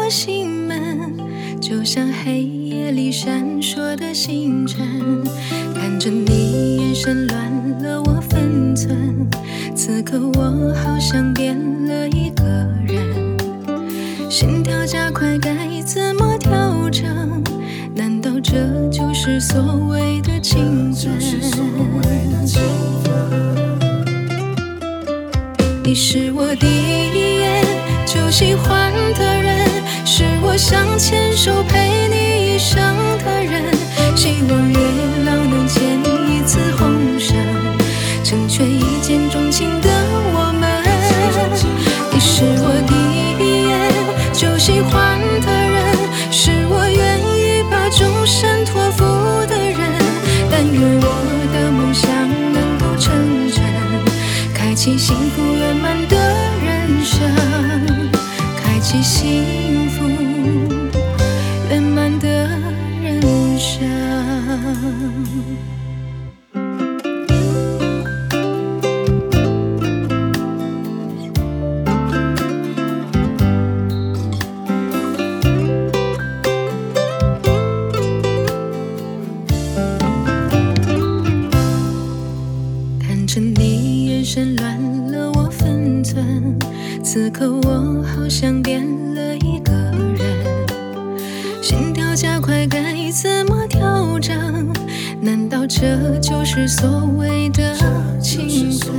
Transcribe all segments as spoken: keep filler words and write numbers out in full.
我心门，就像黑夜里闪烁的星辰。看着你眼神乱了我分寸，此刻我好像变了一个人，心跳加快该怎么调整？难道这就是所谓的情分？你是我第一眼就喜欢的人，是我想牵手陪你一生的人，希望月老能牵一次红绳，成全一见钟情的我们。你是我第一眼就喜欢的人，是我愿意把终身托付的人，但愿我的梦想能够成真，开启幸福圆满的人生，开启幸福圆满的人生。看着你眼神乱了我分寸，此刻我好像变了一个人，心跳加快该怎么调整？难道这就是所谓的情分？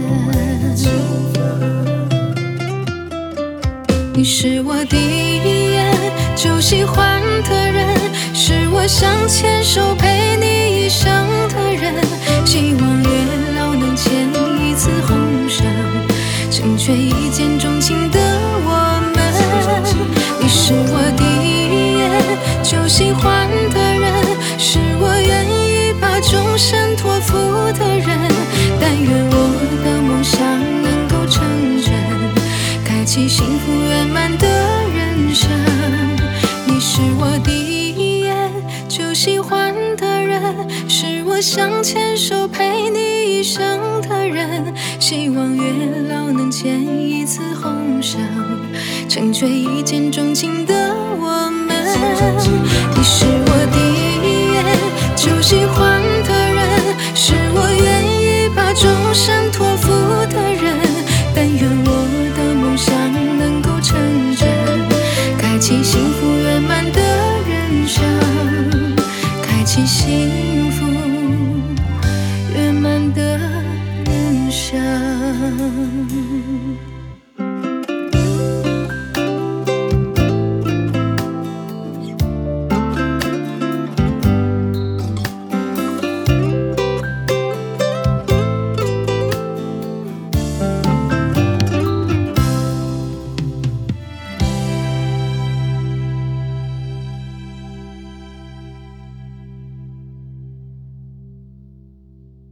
你是我第一眼就喜欢的人，是我想牵手陪你一生的人，希望月老能牵一次红绳，成全一见钟情的我们。你是我第一眼就喜欢的人，是我愿意把终身托付的人，但愿我的梦想能够成真，开启幸福圆满的人生。你是我第一眼就喜欢的人，是我想牵手陪你一生的人，希望月老能牵一次红绳，成全一见钟情的我们。你是我第一眼就喜欢的人，是我愿意把终身托付的人，但愿我的梦想能够成真，开启幸